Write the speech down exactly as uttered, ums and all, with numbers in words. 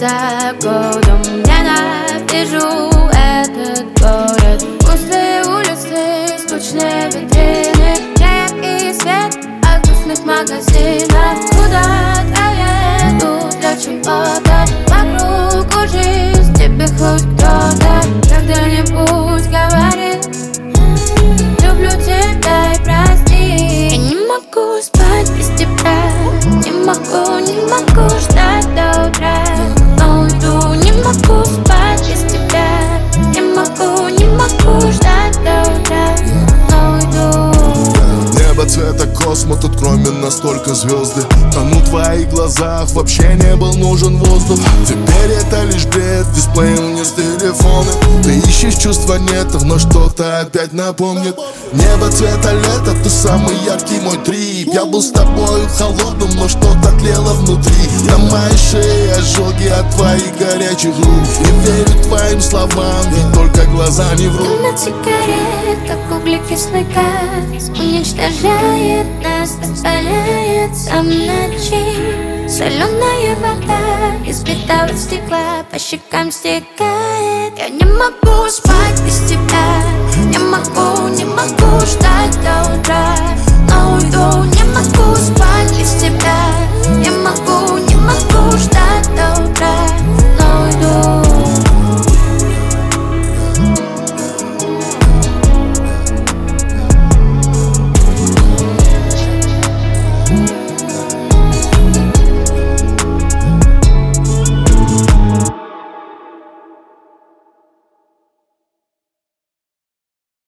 за годом. Ненавижу этот город. Пустые улицы, скучные витрины, хлеб и свет от вкусных магазинов. Куда-то еду для чего-то, вокруг жизнь, тебе хоть кто-то когда-нибудь говорит: люблю тебя и прости. Я не могу спать без тебя, не могу, не могу ждать до утра. Но уйду, не могу спать без тебя, не могу, не могу ждать до утра. Но уйду. Небо цвета космо, тут кроме нас только звезды. Тону в твоих глазах, вообще не был нужен воздух. Теперь это лишь бред, дисплей вниз телефона. Ты ищешь, чувства нет, но что-то опять напомнит. Небо цвета лета, ты самый яркий мой трип. Я был с тобою холодным, но что-то тлело внутри. На моей шее ожоги от твоих горячих рук. Не верю твоим словам, ведь только глаза не врут. Дым от сигарет, как углекислый газ, уничтожает нас, оставляется в ночи. Соленая вода из битого стекла по щекам стекает. Я не могу спать без тебя, не могу, не могу ждать до утра. Но уйду, не могу спать без тебя.